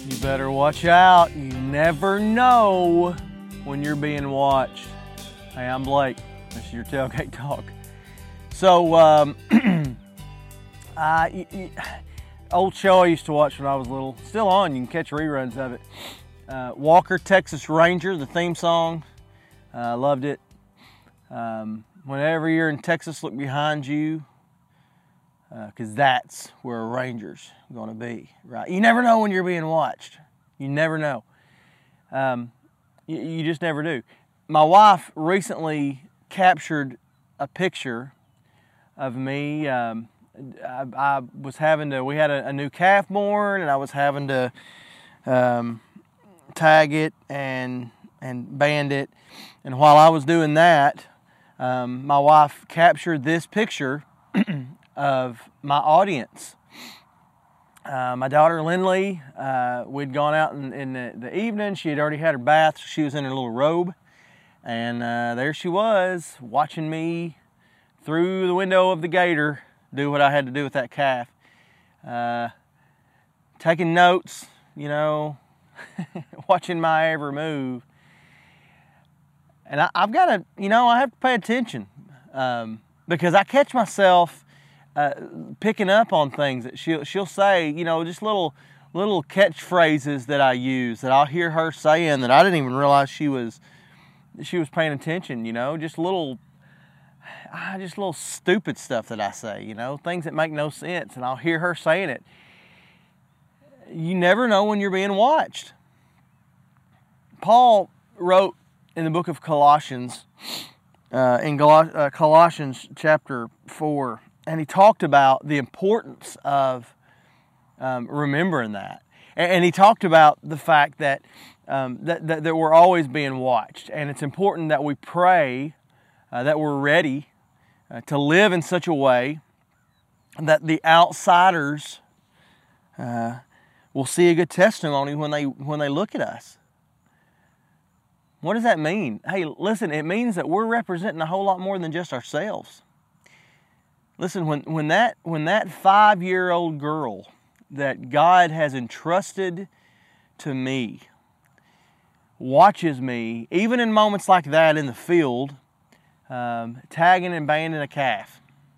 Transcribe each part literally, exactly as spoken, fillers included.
You better watch out. You never know when you're being watched. Hey, I'm Blake. This is your Tailgate Talk. So, um, I, y- y- old show I used to watch when I was little. Still on. You can catch reruns of it. Uh, Walker, Texas Ranger, the theme song. I uh, loved it. Um, whenever you're in Texas, look behind you, because uh, that's where a Ranger's going to be, right? You never know when you're being watched. You never know. Um, you, you just never do. My wife recently captured a picture of me. Um, I, I was having to, we had a, a new calf born, and I was having to um, tag it and and band it. And while I was doing that, um, my wife captured this picture of my audience. Uh, my daughter Lindley, uh, we'd gone out in, in the, the evening. She had already had her bath. So she was in her little robe. And uh, there she was, watching me through the window of the gator do what I had to do with that calf. Uh, taking notes, you know, watching my every move. And I, I've got to, you know, I have to pay attention um, because I catch myself uh, picking up on things that she'll, she'll say, you know, just little little catchphrases that I use that I'll hear her saying that I didn't even realize she was she was paying attention, you know, just little, ah, just little stupid stuff that I say, you know, things that make no sense, and I'll hear her saying it. You never know when you're being watched. Paul wrote in the book of Colossians, uh, in Col- uh, Colossians chapter four, and he talked about the importance of um, remembering that. And, and he talked about the fact that, um, that, that that we're always being watched, and it's important that we pray uh, that we're ready uh, to live in such a way that the outsiders uh, will see a good testimony when they when they look at us. What does that mean? Hey, listen, it means that we're representing a whole lot more than just ourselves. Listen, when, when that when that five-year-old girl that God has entrusted to me watches me, even in moments like that in the field, um, tagging and banding a calf,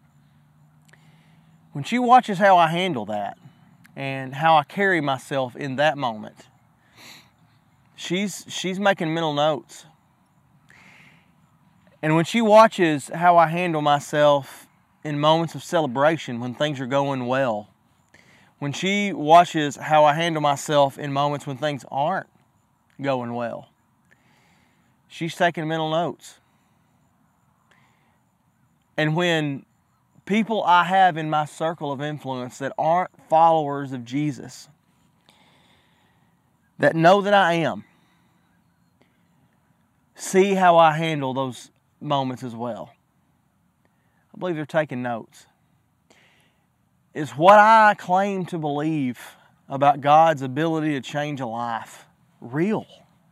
when she watches how I handle that and how I carry myself in that moment, She's she's making mental notes. And when she watches how I handle myself in moments of celebration, when things are going well, when she watches how I handle myself in moments when things aren't going well, she's taking mental notes. And when people I have in my circle of influence that aren't followers of Jesus, that know that I am, see how I handle those moments as well, I believe they're taking notes. Is what I claim to believe about God's ability to change a life real?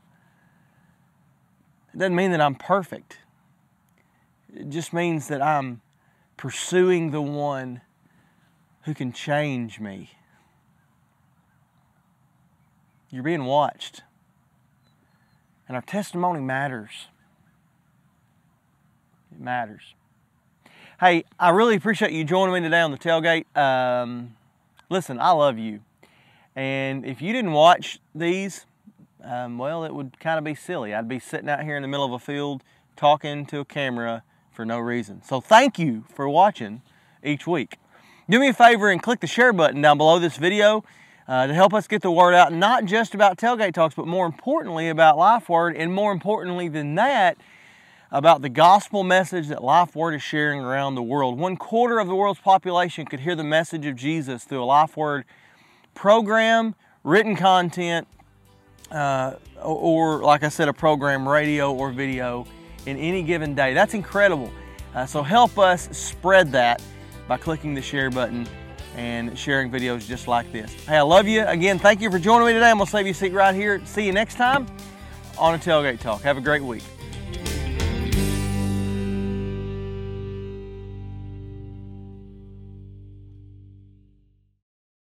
It doesn't mean that I'm perfect. It just means that I'm pursuing the one who can change me. You're being watched. And our testimony matters. It matters. Hey, I really appreciate you joining me today on the tailgate. Um, listen, I love you. And if you didn't watch these, um, well, it would kind of be silly. I'd be sitting out here in the middle of a field talking to a camera for no reason. So thank you for watching each week. Do me a favor and click the share button down below this video uh, to help us get the word out, not just about Tailgate Talks, but more importantly about Life Word, and more importantly than that, about the gospel message that Life Word is sharing around the world. One quarter of the world's population could hear the message of Jesus through a Life Word program, written content, uh, or, like I said, a program, radio or video in any given day. That's incredible. Uh, so help us spread that by clicking the share button and sharing videos just like this. Hey, I love you. Again, thank you for joining me today. I'm going to save you a seat right here. See you next time on a Tailgate Talk. Have a great week.